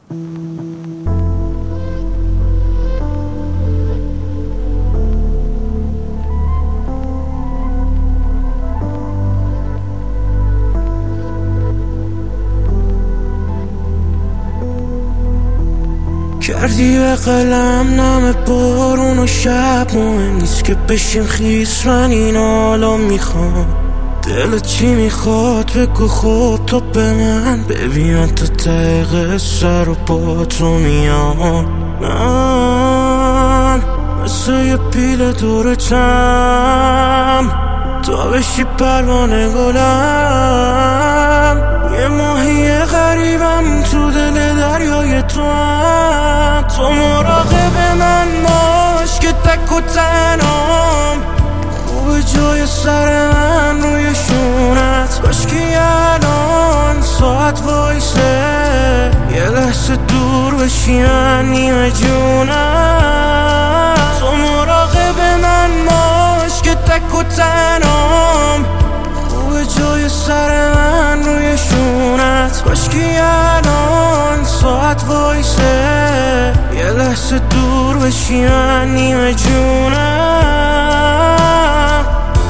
کردی به قلم نم بارون و شب، مهم نیست که بشیم خیس، من این حالا میخوام. دلت چی میخواد بگو، خود تو به من ببین تا ته قصه رو با تو میام. من مثل یه پیل دور چم، تا بشی پروانه گلم. یه ماهی غریبم تو دل دریای تو هم. تو مراقب من باش که تک و تنام، خوب جای سر من روی شونت. کاشکی الان ساعت وایسه، یه لحظه دور بشی من نیمه جونم. تو مراقب من باش که تک و تنام، خوب جای سر من روی شونت. کاشکی الان ساعت وایسه، یه لحظه دور بشی من نیمه جونم.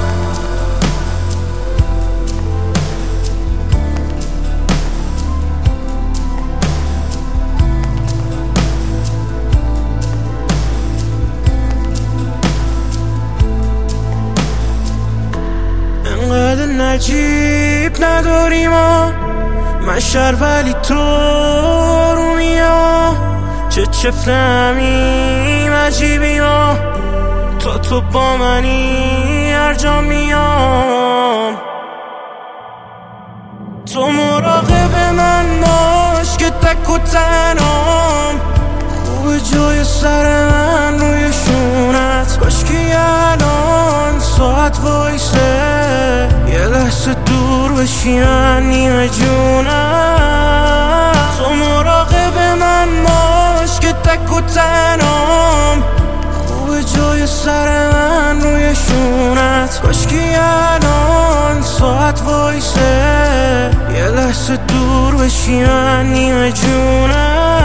انقدر نجیب نداری ما، من شر ولی تو رو میام. چه چفرمیم عجیبی ما، تو با منی هر جا میام. تو مراقب من باش که تک و تنام، خوب جای سر من روی شونت. کاشکی الان ساعت وایسه، یه لحظه دور بشی من نیمه جونم. تو مراقب من باش که تک و تنام، خوب جای سر من روی شونت. کاشکی الان ساعت وایسه، یه لحظه دور بشی من نیمه جونم.